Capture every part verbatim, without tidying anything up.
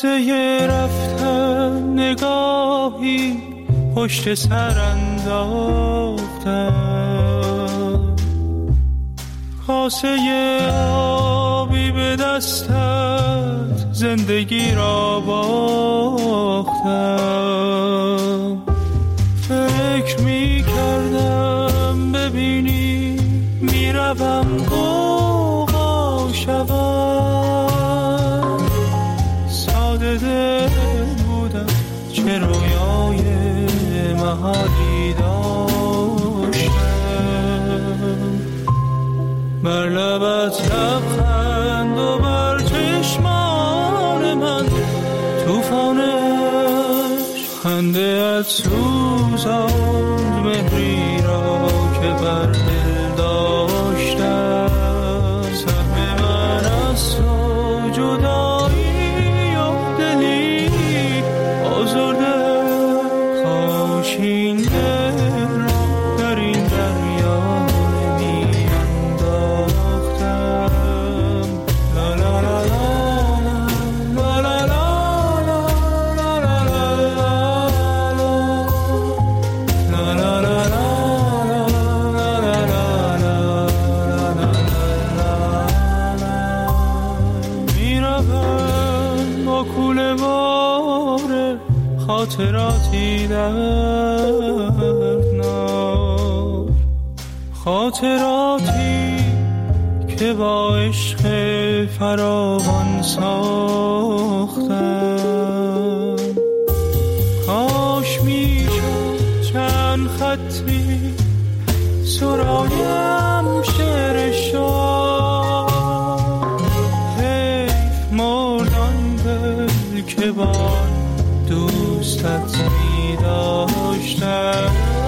قصه رفتن نگاهی پشت سر انداختم، کاسه آبی به دستت زندگی را باختم. فکر می کردم ببینی میروم غوغا شوم، ساده دل بودم چه رویای محالی داشتم. بر لبت لبخند و بر چشمان من توفانش خنده ات سوزاند مهری را که بر دل داشتم. سهم من از تو جدایی و دلی آزرده، کاش این دل را در این دریا نمی انداختم. لا لا لا لا لا لا خاطراتی دردناک، خاطراتی که با عشق فراوان ساختم. کاش میشد چند خطی سرایم شعر شاه، حیف مردان دل که با دوستت می داشتم.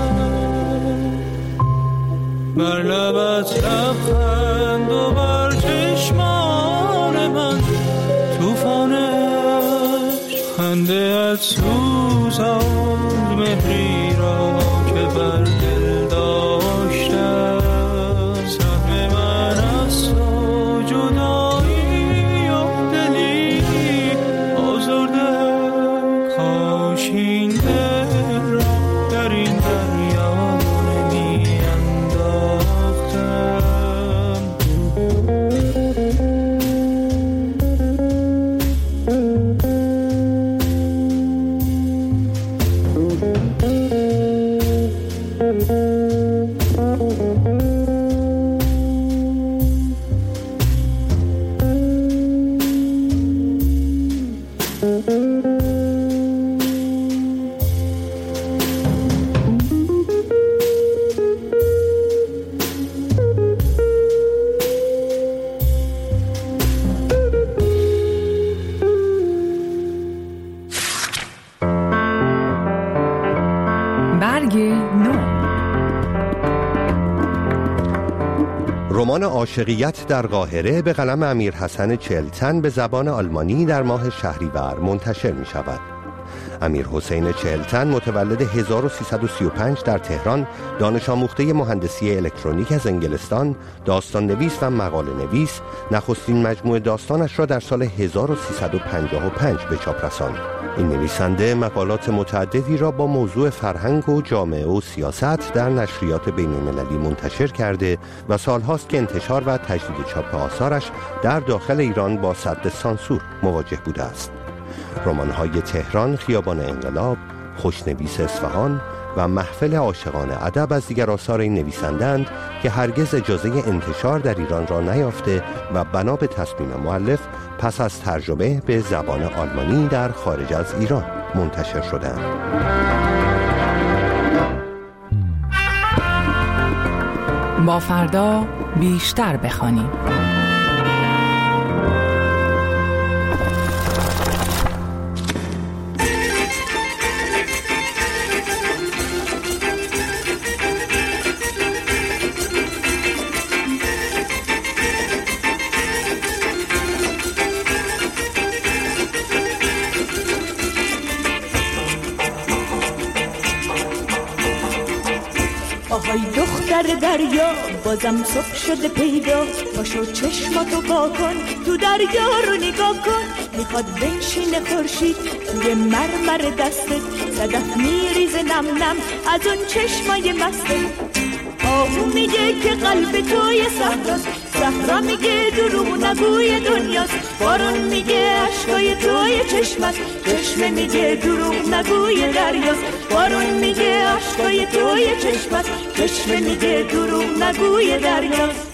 بر لبت لبخند و بر چشمان من توفانش خنده ات سوزاند مهری را که بر دل داشتم. سهم من از تو جدایی و دلی آزرده، کاش این دل را در این دریا نمی انداختم. رمان عاشقیت در قاهره به قلم امیرحسن چهلتن به زبان آلمانی در ماه شهریور منتشر می شود. امیرحسین چهلتن متولد هزار و سیصد و سی و پنج در تهران، دانش آموخته مهندسی الکترونیک از انگلستان، داستان نویس و مقاله نویس، نخستین مجموعه داستانش را در سال هزار و سیصد و پنجاه و پنج به چاپ رساند. این نویسنده مقالات متعددی را با موضوع فرهنگ و جامعه و سیاست در نشریات بین‌المللی منتشر کرده و سالهاست که انتشار و تجدید چاپ آثارش در داخل ایران با سد سانسور مواجه بوده است. رمان‌های تهران، خیابان انقلاب، خوشنویس اصفهان و محفل عاشقان ادب از دیگر آثار این نویسنده‌اند که هرگز اجازه انتشار در ایران را نیافته و بنا به تصمیم مؤلف پس از ترجمه به زبان آلمانی در خارج از ایران منتشر شدند. با فردا بیشتر بخوانیم. آهای دختر دختر دریا بازم صبح شده پیدا، پاشو چشماتو وا کن تو دریا رو نگاه کن. میخواد بنشینه خورشید توی مرمر دستت، صدف میریزه نم نم از اون چشمای مستت. آهو میگه که قلب توی صحراست، صحرا میگه دروغ نگوی دنیاست. بارون میگه عشقای توی چشمت، چشمه میگه دروغ نگوی دریاست. بارون میگه عشقای توی چشمت، چشمه میگه دروغ نگوی دریاست.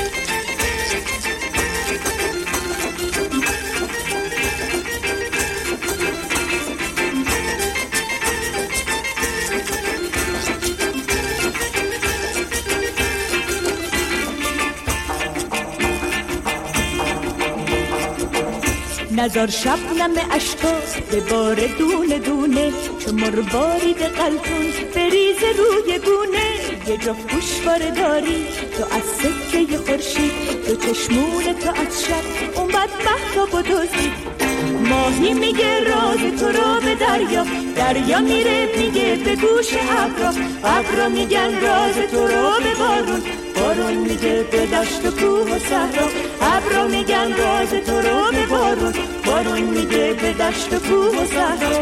نزار شبنم اشکا به بار دونه دونه، چون مروارید قلتون بریز روی گونه. یه جا گوشواره داری تو از سکه خورشید، تو چشمون تو از شب اومد مهتاب و دزدید. ماهی میگه راز تو رو به دریا، دریا میره میگه به گوش ابرا، ابرا میگن راز تو رو به بارون، بارون میگه به دشت و کوه و صحرا. ابرا میگن راز تو رو به بارون، بارون میگه به دشت و کوه و صحرا.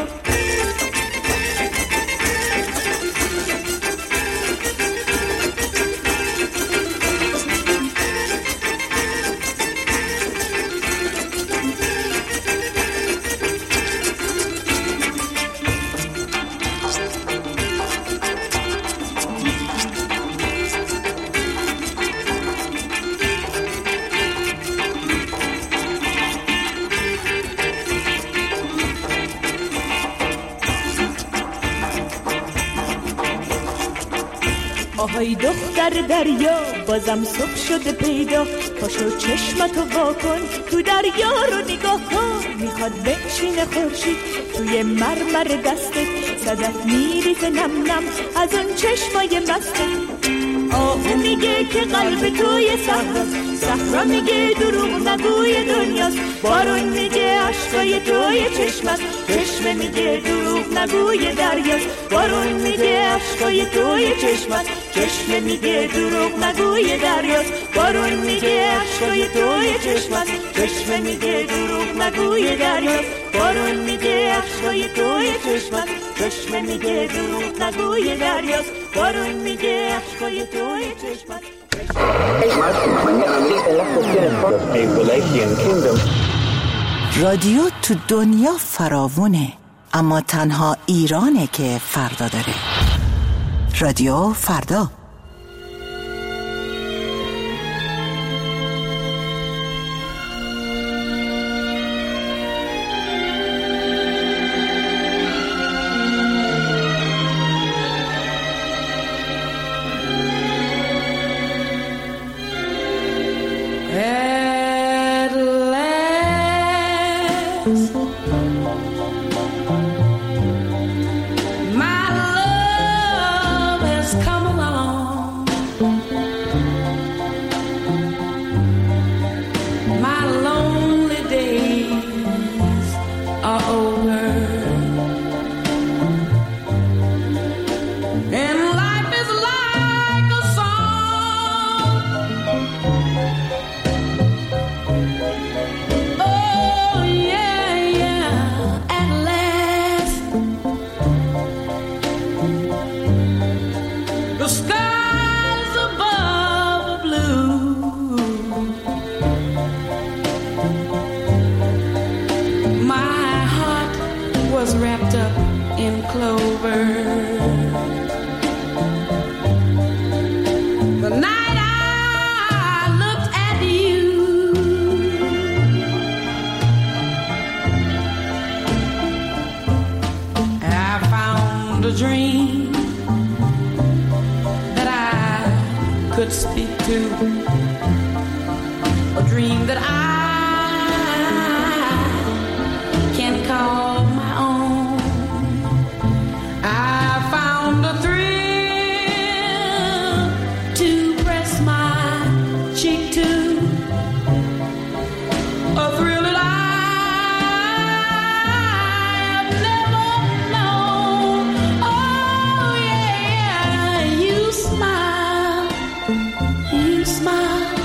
آهای دختر دریا بازم صبح شده پیدا، پاشو چشمتو وا کن تو دریا رو نگاه کن. میخواد بنشینه خورشید توی مرمر دستت، صدف میریزه نم نم از اون چشمای مستت. آهو میگه که قلب توی صحراست، صحرا میگه دروغ نگوی دنیاست. بارون میگه عشقای توی چشمت، چشمه میگه دروغ نگوی دریاست. بارون میگه عشقای توی چشمت، چشمه میگه دروغ نگوی دریاست. بارون میگه عشقای توی چشمت، چشمه میگه دروغ نگوی دریاست. بارون میگه عشقای توی چشمت، چشمه میگه دروغ نگوی دریاست. بارون میگه عشقای توی چشمت. رادیو تو دنیا فراوونه، اما تنها ایرانه که فردا داره. رادیو فردا. Smile smile.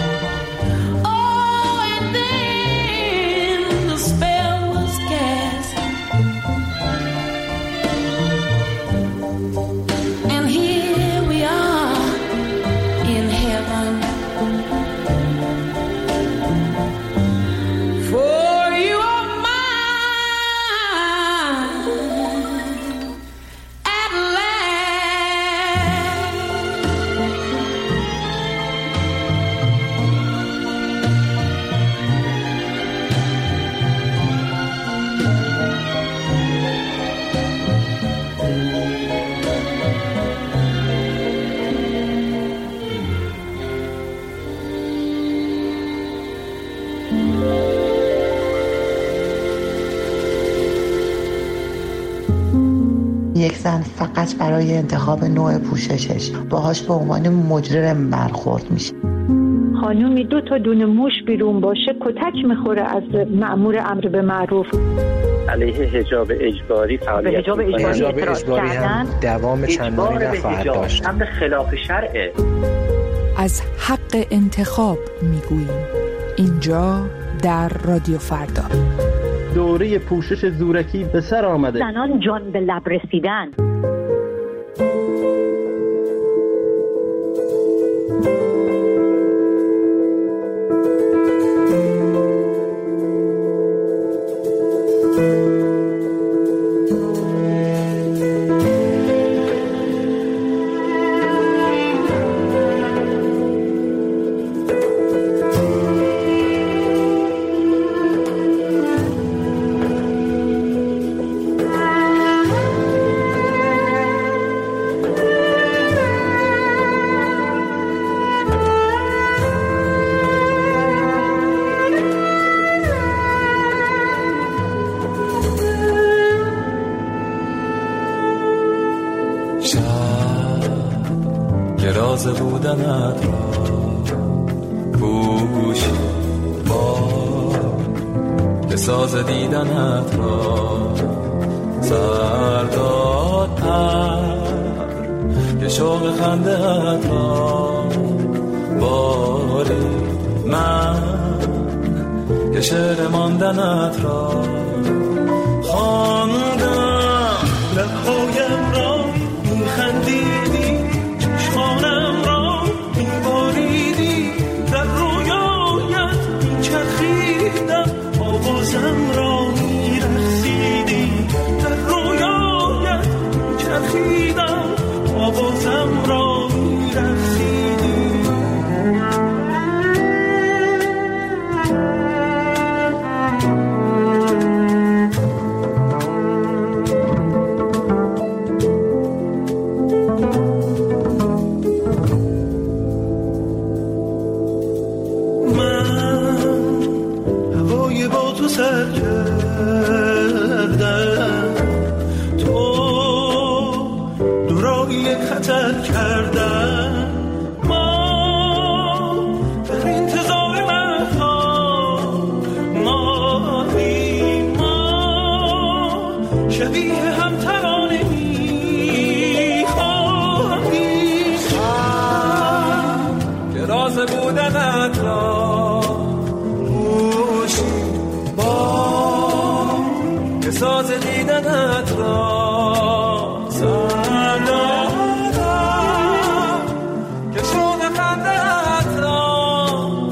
Oh, and then the spell was cast, and here we are in heaven. For you are mine at last. یک زن فقط برای انتخاب نوع پوششش باهاش به عنوان مجرم برخورد میشه. خانومی دو تا دونه موش بیرون باشه کتک میخوره از مأمور امر به معروف. علیه حجاب اجباری فعالیت حجاب اجباری, حجاب اجباری هم دوام چندانی نخواهد داشت. امر خلاف شرعه. از حق انتخاب میگوییم اینجا در رادیو فردا. دوره پوشش زورکی به سر آمده. زنان جان به لب رسیدن. راز بودنت را پوشی بار به ساز دیدنت را سرداد پر که شوق خنده‌ات را باری من که شعر ماندنت را خواندم لبهایم را میخندیدی چشمانم را میباریدی در رویایت میچرخیدم آوازم را میرقصیدی در رویایت میچرخیدم آوازم را میرقصیدی سر کردم تو دورای خطر کردم ما در انتظار مردها مادی ما شبیه هم ترانه میخواهی که راز بودنت را ساز دیدنت را سردادم که شوق خنده‌ات را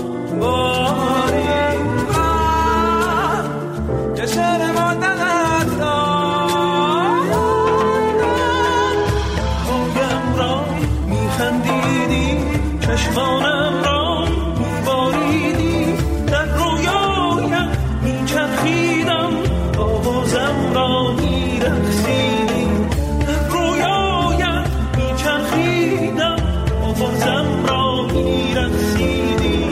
باری من که شعر ماندنت را هایم را میخندیدی چشمانم را میباریدی در رویایم میچرخیدم آوازم را میرقصیدی در رویایم میچرخیدم آوازم را میرقصیدی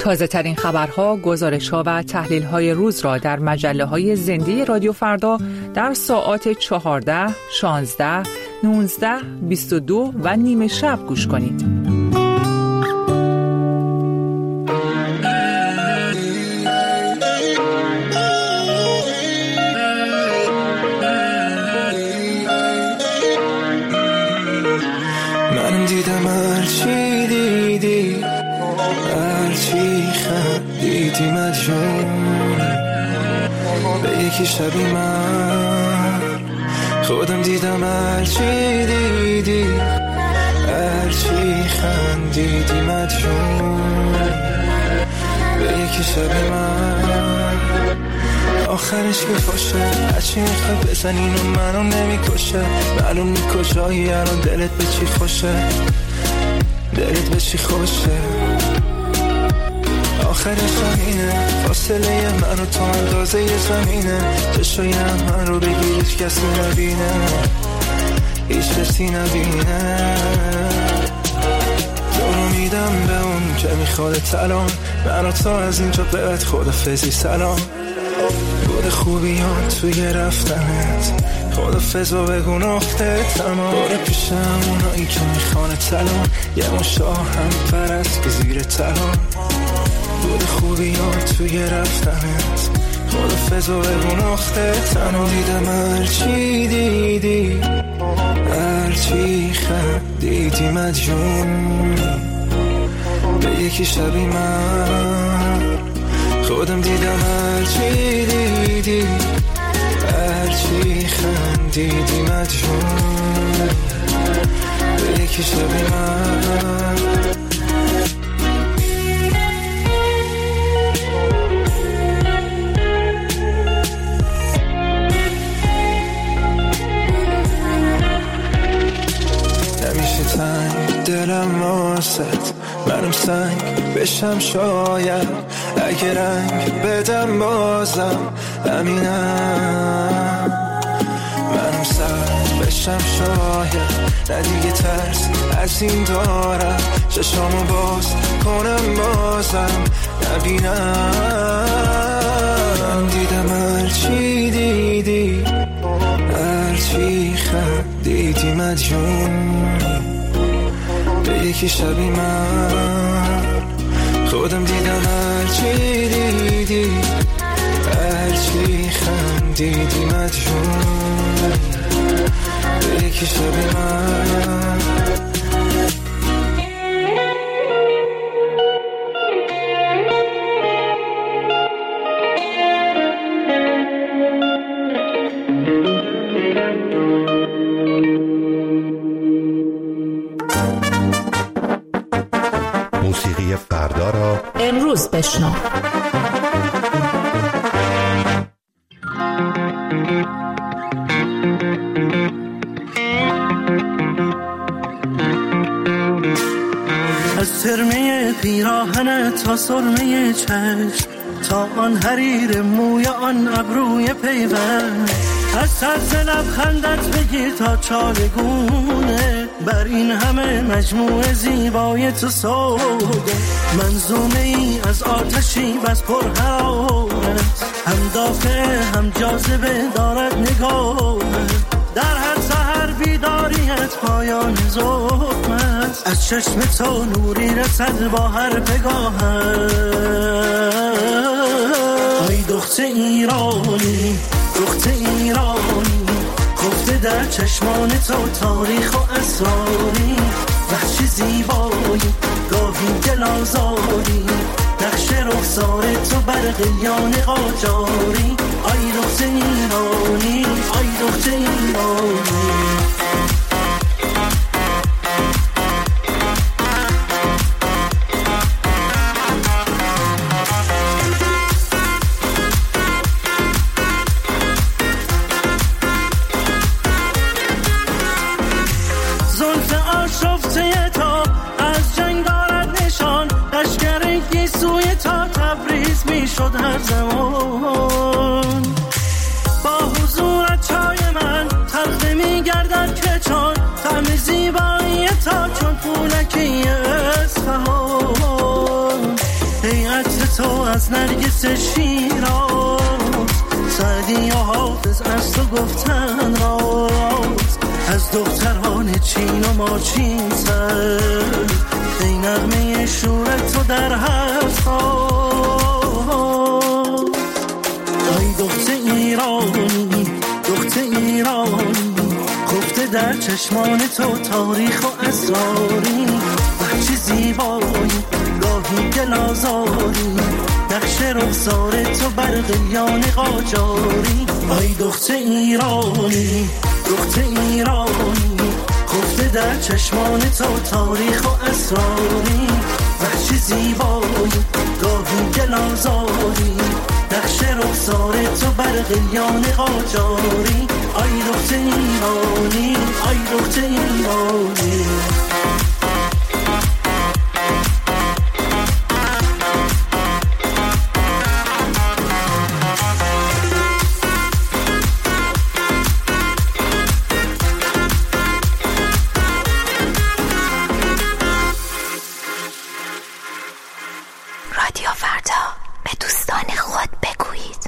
تازه ترین خبرها، گزارش‌ها و تحلیل‌های روز را در مجله‌های زنده رادیو فردا در ساعات چهارده، شانزده، نوزده، بیست و دو و نیمه شب گوش کنید. من دیدم هرچی دیدی، هرچی خندیدی مدیونی به یکی شبی من خودم دیدم هرچی دیدی، هرچی خندیدی مدیونی به یکی شبی من آخرش که باشه هرچی میخوای بزن اینو منو نمیکشه معلوم نی کجایی الان دلت به چی خوشه دلت به چی خوشه آخرش همینه فاصله من و تو اندازه ی زمینه چشای هم من رو بگیر هیچ کسی نبینه هیچ کسی نبینه تو رو میدم به اون که میخواد تلان من و تو از اینجا بعد خدافظی سلام بود خوبی ها توی رفتنت خدافظ و بگو نقطه تمام باره پیشم اونایی که میخوانه تلان یه مشاه هم پرست که زیر تلان بود خوبی ها توی رفتنت خدافظ و بگو نقطه تمام دیدم هرچی دیدی هرچی خندیدی مدیونی به یکی شبی من خودم دیدم هرچی دیدی هرچی خندیدی مدیونی به یکی شبی من نمیشه تنگ دلم واسط منم سنگ بشم شاید اگه رنگ بدم بازم همینم منم سنگ بشم شاید نه دیگه ترس از این دارم چشامو باز کنم بازم نبینم من دیدم هرچی دیدی هرچی خندیدی مدیونی به یکی شبی من خودم دیدم هرچی دیدی هرچی خندیدی مدیونی به یکی شبی من موسیقی فردا را امروز بشنو. از ترمه پیراهنت تا سرمه چشم تا آن حریر موی آن ابروی پیوند از طرز لبخندت بگیر تا چالگونه بر این همه مجموعه زیبای تو سوده منظومه ای از آتشی بس پر حرارت هم دافع هم جاذبه دارد نگاهت در هر سحر بیداریت پایان ظلمت از چشم تو نوری رسد با هر پگاهت ای دختر ایرانی دختر ایرانی خفته در چشمان تو تاریخ و اسراری وحش زیبایی گاهی دل آزاری نقش رخسار تو بر قلیان قاجاری ای دختر ایرانی ای دختر ایرانی شد هر زمان با حضورت چای من تلخ می گردد که چون طعم زیبایی تا چون پولکی اصفهان ای از نرگس شیراز، سعدی و حافظ از تو گفتن راز، از دختران چین و ماچین سر، ای نغمه شور تو در هر ساز. ای دختر ایرانی، دختر ایرانی، خفته در چشمان تو تاریخ و اسراری، چه زیبایی گاهی دلازاری، نقش رخسار تو بر قلیان قاجاری. ای دختر ایرانی، دختر ایرانی، خفته در چشمان تو تاریخ و اسراری، چه زیبایی گاهی دلازاری، نقش رخسار تو بر قلیان قاجاری. ای دختر ایرانی، ای دختر ایرانی. رادیو فردا، به دوستان خود بگویید.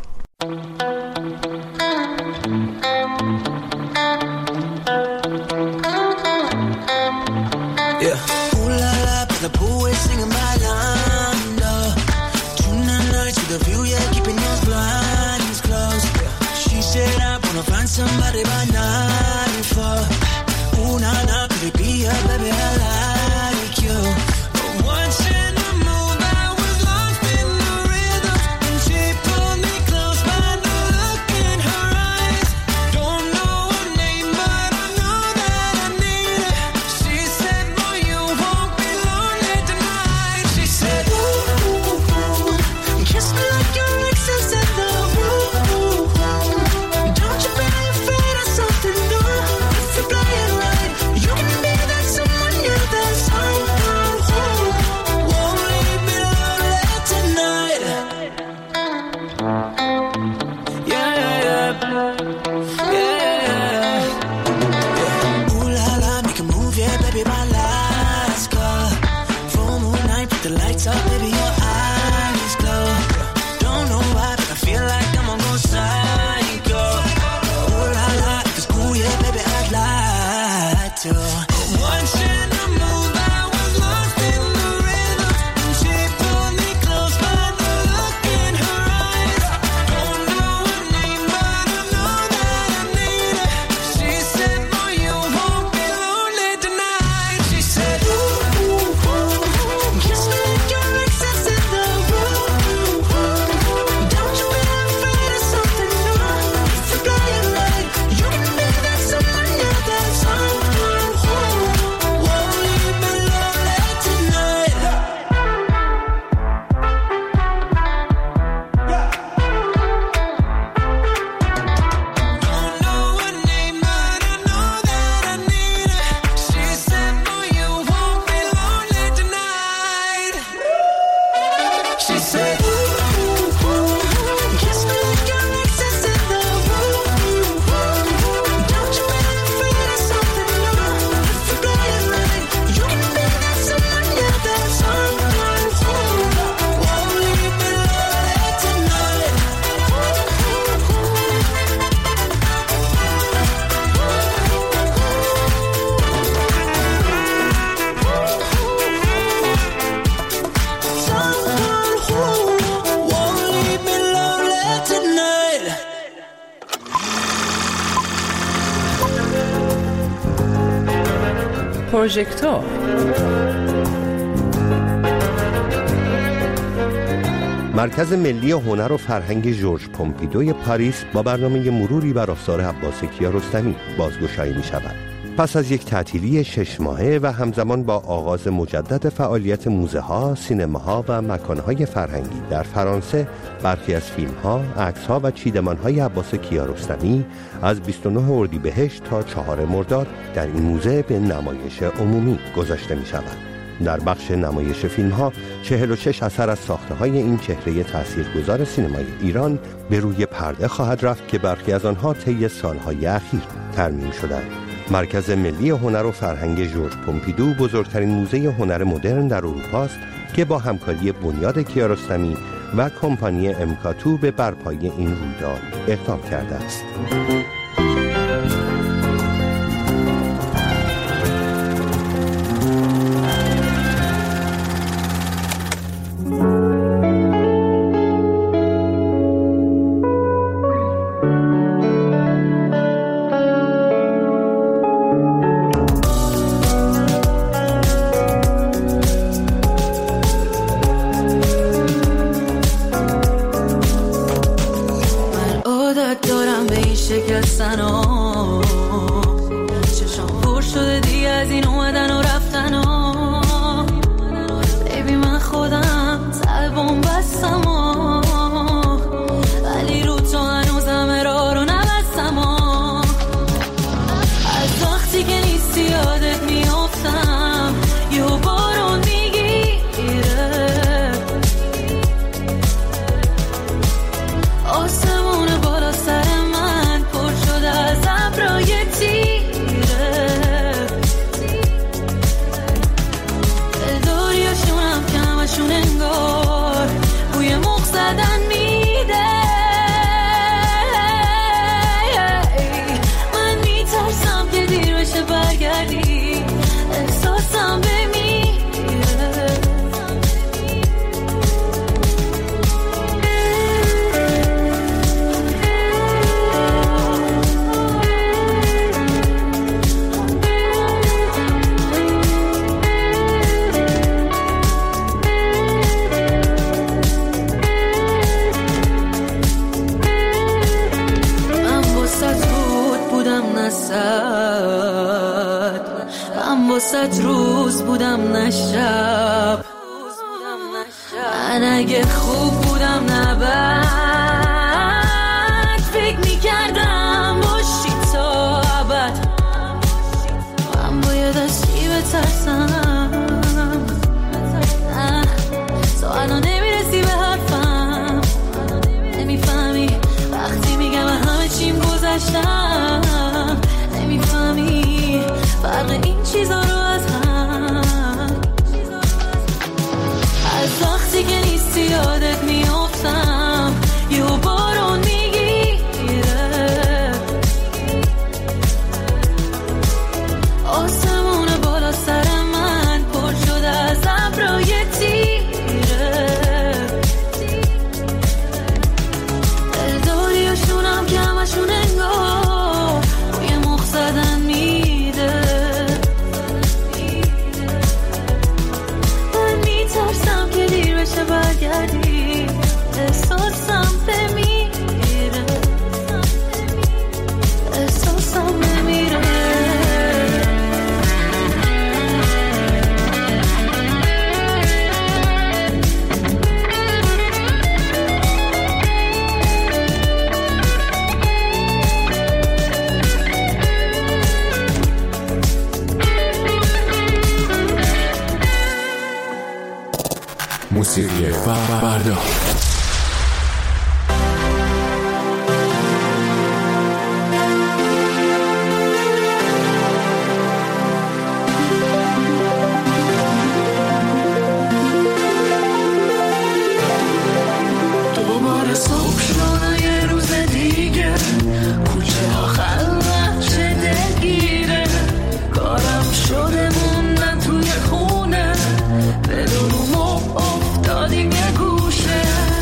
Somebody by night for ooh na na, could it be a baby I like you? But once in the mood I was lost in the rhythm, and she pulled me close by the look in her eyes. Don't know her name but I know that I need her. She said boy you won't be lonely tonight. She said ooh, ooh, ooh, kiss me like your exes in the room. Don't you be پروژکتور. مرکز ملی هنر و فرهنگ ژورژ پومپیدوی پاریس با برنامه مروری بر آثار عباس کیارستمی بازگشایی می شود. پس از یک تعطیلی شش ماهه و همزمان با آغاز مجدد فعالیت موزه ها، سینما ها و مکان های فرهنگی در فرانسه، برخی از فیلم ها، عکس ها و چیدمان های عباس کیارستمی از بیست و نه اردیبهشت تا چهارم مرداد در این موزه به نمایش عمومی گذاشته می شود. در بخش نمایش فیلم ها چهل و شش اثر از ساخته های این چهره تاثیرگذار سینمای ایران به روی پرده خواهد رفت که برخی از آنها طی سالهای اخیر ترمیم شدند. مرکز ملی هنر و فرهنگ ژورژ پومپیدو بزرگترین موزه هنر مدرن در اروپا است که با همکاری بنیاد کیارستمی و کمپانی امکاتو به برپایی این رویداد اقدام کرده است. واسه روز بودم نه شب، من اگه خوب بودم نه بد، فکر میکردم باشی تا ابد، من باید از چی بترسم، تو الان نمیرسی به حرفم، نمیفهمی وقتی میگم همه چیم گذشتم، نمیفهمی فرق این چیزا رو از هم، از وقتی که نیستی یادت میافتم، یه بارون میگیره، آسمون بالا سر من پر شده از ابرای تیره، دلداری هاشونم که همشون انگار روی مخ زدن میده، من میترسم که دیر بشه برگردی، احساسم بمیره، احساسم بمیره. موسیقی فردا دوباره صبح شده یه روز دیگه، کوچه ها خلوت چه دلگیره، کارم شده موندن توی خونه، بدون افتادیم یه گوشه،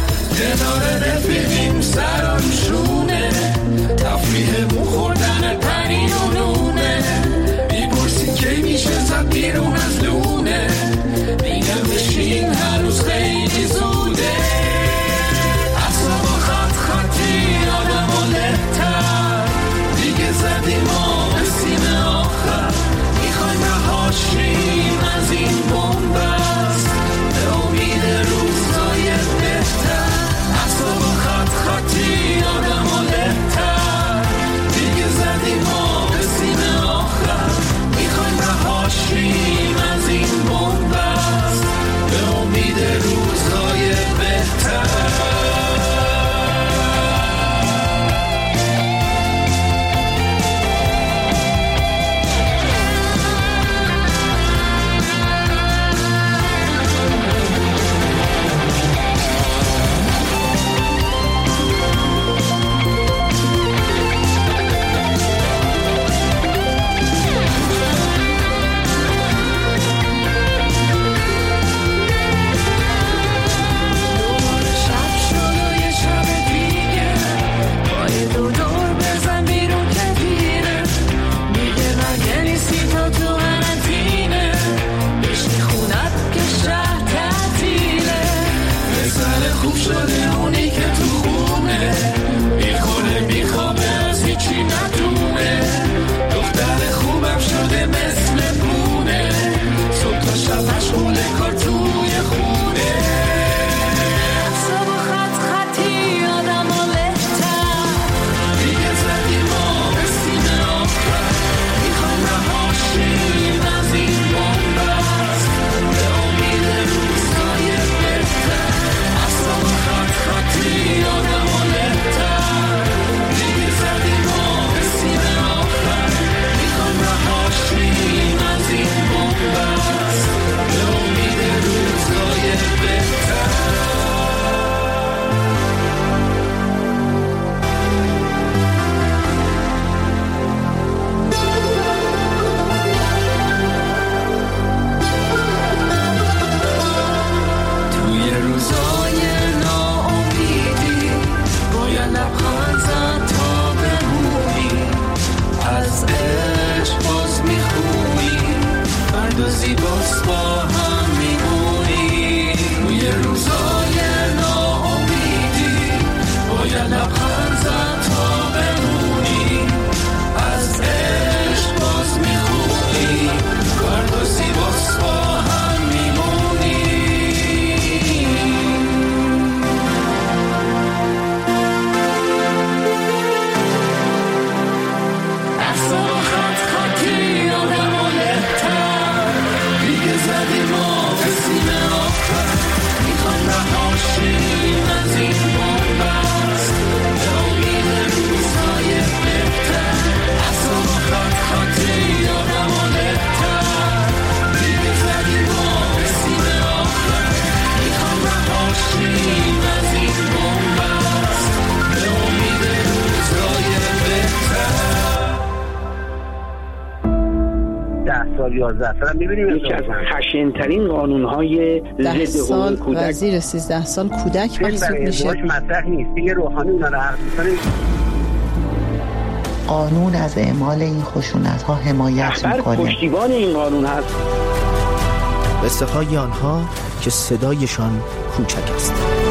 زیباست با هم میمونی توی روزای ناامیدی باید لبخند زد تا بمونی از عشق باز میخونی فردا زیباست با هم میمونی احسان خط خطی آدم و لحتر دیگه زدی ما به سینه آخر میخوام رهاشیم از این بومبست به امید روزهای بهتر احسان خط خطی آدم و لحتر دیگه زدی ما به سینه آخر میخوام رهاشیم از این بومبست به امید روزهای بهتر ده سال یازده سال می‌بینیم یکی از خشن‌ترین قانون‌های ده ضد سال حقوق کودک و زیر سیزده سال کودک محسوب میشه. مطرح نیست دیگه روحانی اونا رو حرف می‌زنه. قانون از اعمال این خشونت‌ها حمایت می‌کنه. پشتیبان این قانون هست. قصه های آنها که صدایشان کوچک است.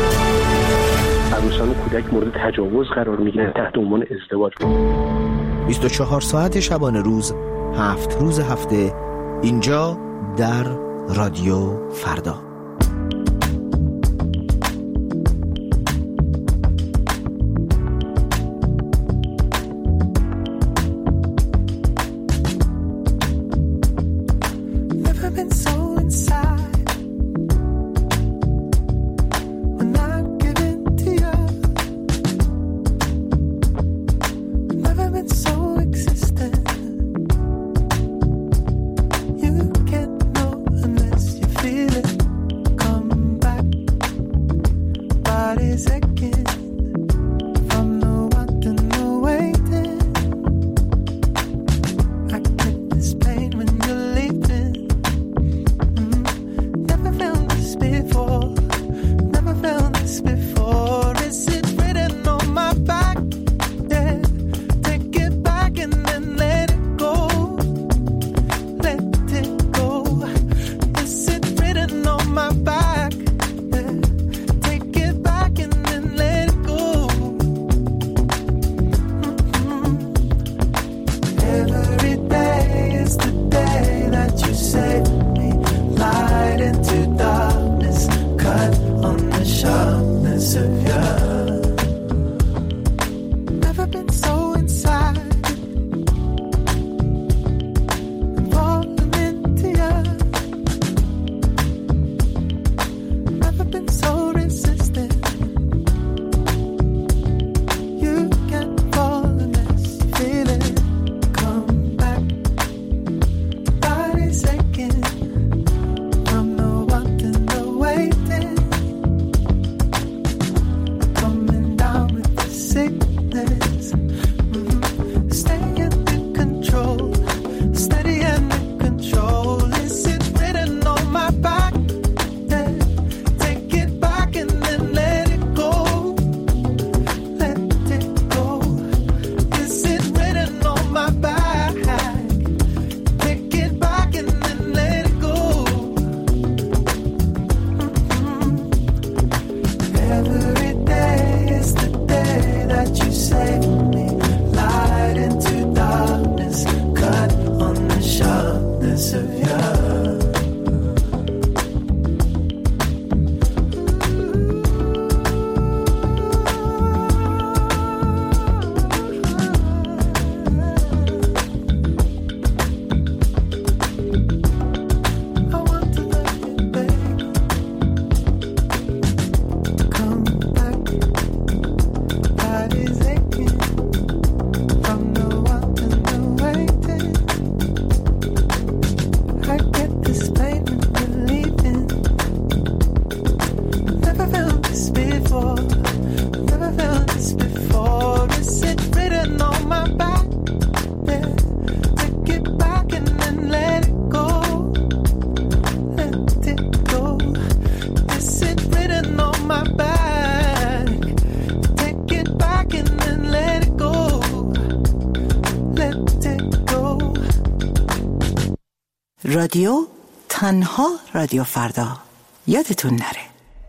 عروسان کودک مورد تجاوز قرار می‌گیرن تحت عنوان ازدواج. بیست و چهار ساعت شبانه روز، هفت روز هفته، اینجا در رادیو فردا. رادیو تنها رادیو فردا یادتون نره.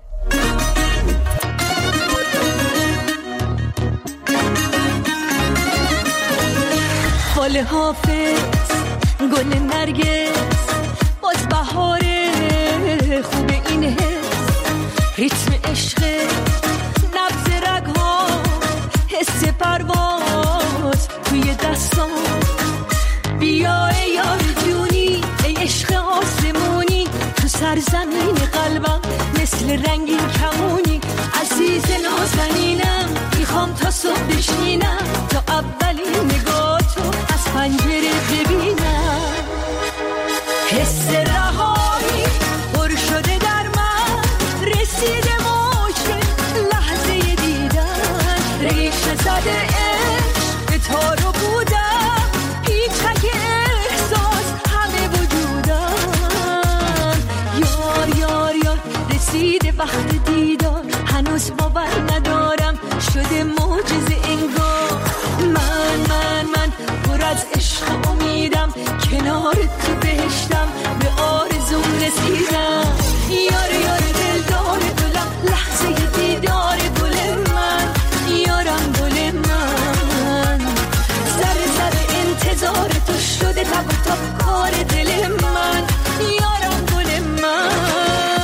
فال حافظ گل نرگس باز بهاره خوب این حس ریتم عشق نبض رگ‌ها حس پرواز توی دستان بیا ای یار جونی ای عشق آسمونی تو سرزمین قلبم مثل رنگین کمونی عزیز نازنینم میخوام تا صبح بشینم تا اولین نگاه تو از پنجره ببینم حس رهایی پر شده در من رسیده موج لحظه دیدن ریشه زده عشق به تارو بودم پیچک احساس همه وجودم یار یار یار رسیده وقت دیدار هنوز باور ندارم شده معجزه انگار من من من پر از عشق امیدم کنار تو بهشتم به آرزوم رسیدم یار یار دلدار دلم لحظه دیدار گل من یارم گل من سر سر انتظار تو شده تب و تب کار دل من یارم گل من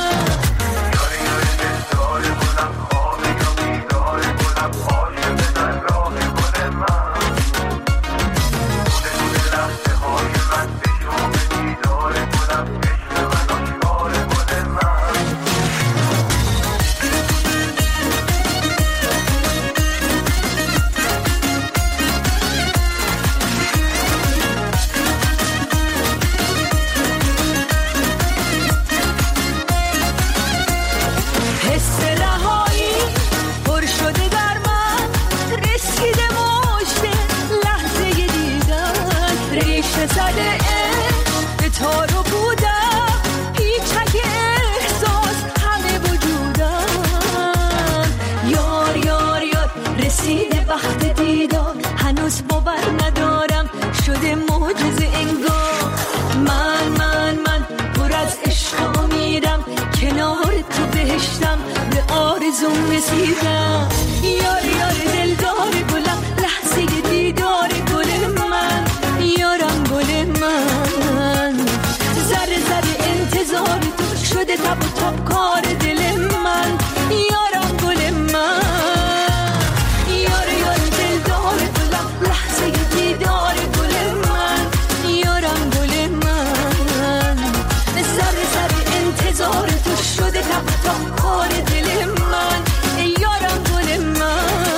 رسیدم یار یار دلدار گلم لحظه دیدار گل من یارم گل من ذره ذره انتظار تو شده تب و تب کار دل من یارم گل من یار یار دلدار گلم لحظه دیدار گل من یارم گل من ذره ذره انتظار تو شده تب و تب کار دل من یارم گل من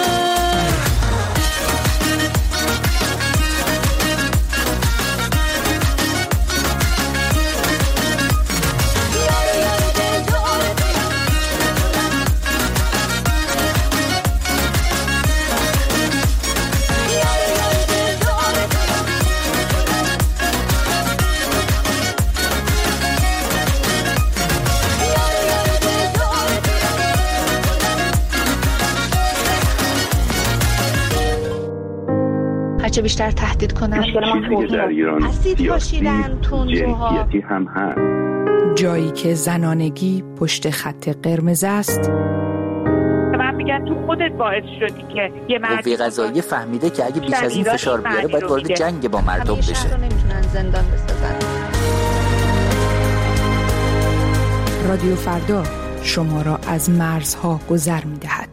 چه بیشتر تهدید کنن در ایران اسید پاشیدن تندروها هم هست جایی که زنانگی پشت خط قرمز است. من میگن تو خودت باعث شدی که یه مرد قوه قضاییه فهمیده که اگه بیش از این فشار بیاره باید وارد جنگ با مردم بشه. همیشه رو نمیتونن زندان بسازن. رادیو فردا شما را از مرزها گذر می‌دهد.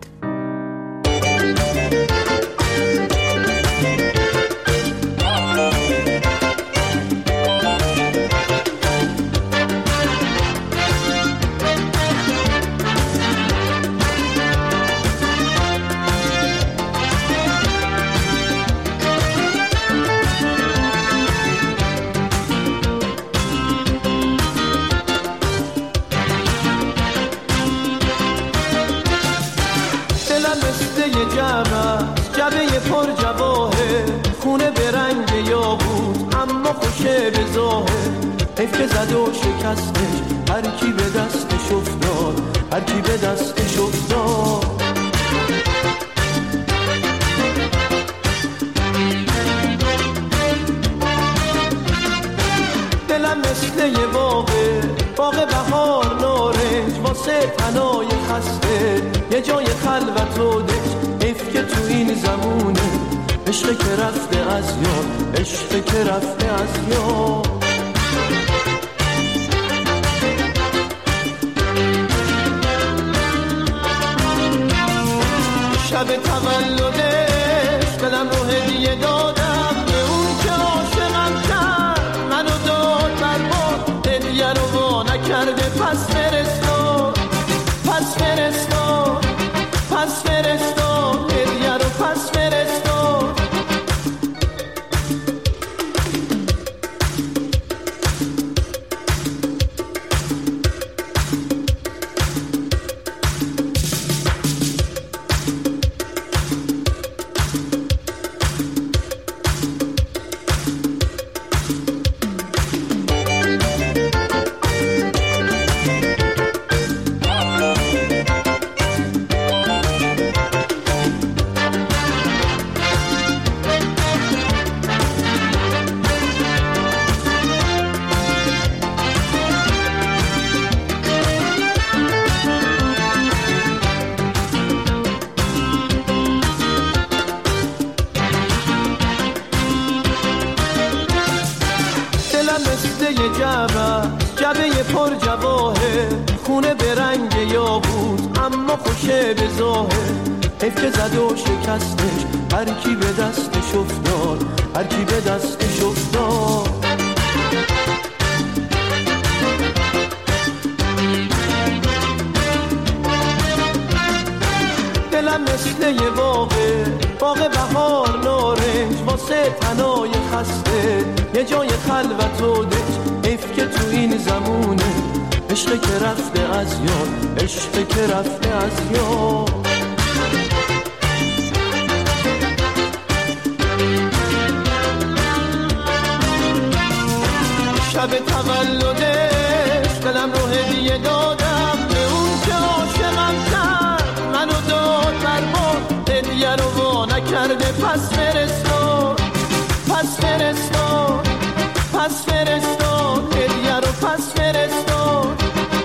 جبه پر جواهه خونه به رنگ یاقوت اما خوشه به ظاهر حیف که زد و شکسته هر کی به دستش افتاد هر کی به دستش افتاد دلم دلم مثل یه باغه، باغ بهار نارنج واسه تنای خسته، یه جای خلوت و دش، حیف که تو این زمونه عشق که رفته از یاد، عشق که رفته از یاد. شب تولدش دلم رو هدیه دادم به اون که عاشقم کرد، منو داد برباد، هدیه رو وا نکرده، پس فرستاد، پس فرستاد، پس فرستاد، هدیه رو پس فرستاد. جبه پر جواهه، خونه به رنگ یاقوت اما خوشه به ظاهر، حیف که زد و شکستش، هر کی به دستش افتاد، هر کی به دستش افتاد. دلم مثل یه باغه، باغ بهار نارنج واسه تنای خسته، یه جای خلوت و دش، حیف که تو این زمونه عشق که رفته از یاد، عشق که رفته از یاد. شب تولدش دلم رو هدیه دادم به اون که عاشقم کرد، منو داد برباد، هدیه رو وا نکرده، پس فرستاد، پس فرستاد، پس فرستاد، هدیه رو پس فرستاد.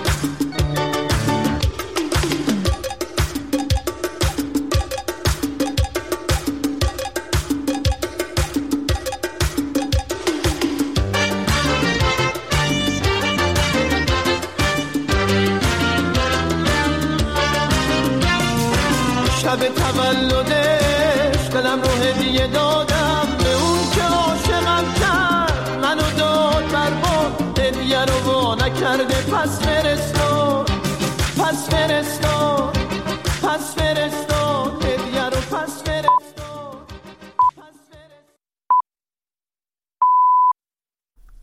شب تولدش دلم رو هدیه دادم به اون که عاشقم کرد، منو داد برباد، هدیه رو وا نکرده، پس فرست